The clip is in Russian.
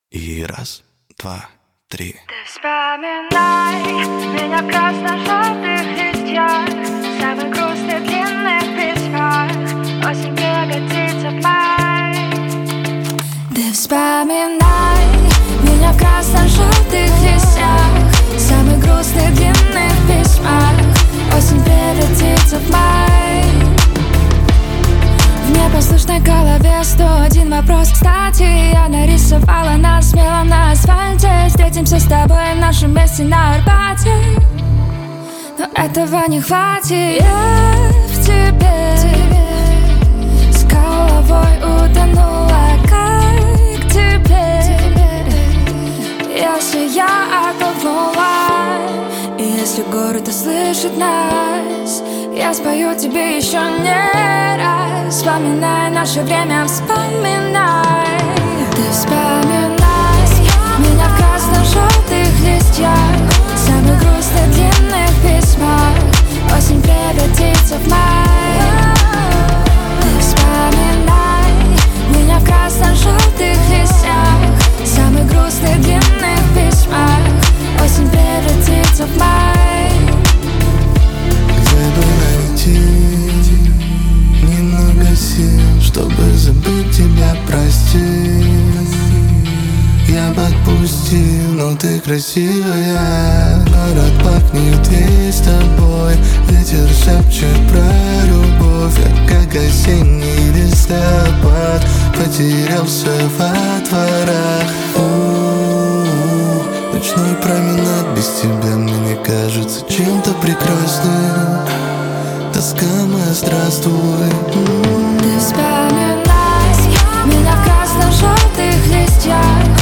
И раз, два, три. Ты вспоминай меня в красно-желтых листьях, самых грустных длинных письмах. Осень пригодится в май. Ты вспоминай меня в красно-желтых листьях, самых грустных длинных письмах. Осень превратится в май. В непослушной голове 101 вопрос. Кстати, я нарисовала нас смело на асфальте. Встретимся с тобой в нашем месте на Арбате. Но этого не хватит. Я в тебе с головой утонула, как теперь, если я оттолкнула. И если город услышит нас, я спою тебе еще не раз. Вспоминай наше время, вспоминай. Ты вспоминай меня в красно-желтых листьях, самых грустных длинных письмах. Осень превратится в май. Ты вспоминай меня в красно-желтых листьях, самых грустных длинных письмах. Осень превратится в май. Где бы найти немного сил, чтобы забыть тебя, прости. Я бы отпустил, но ты красивая. Город пахнет весь тобой, ветер шепчет про любовь. Я как осенний листопад потерялся во дворах. Ночной променад без тебя мне не кажется чем-то прекрасным. Тоска моя, здравствуй. Ты вспоминай меня в красно-желтых листьях,